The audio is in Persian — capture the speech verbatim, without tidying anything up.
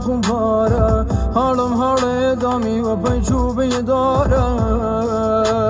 خون پاره حالم حال دامی و پی چوبه داره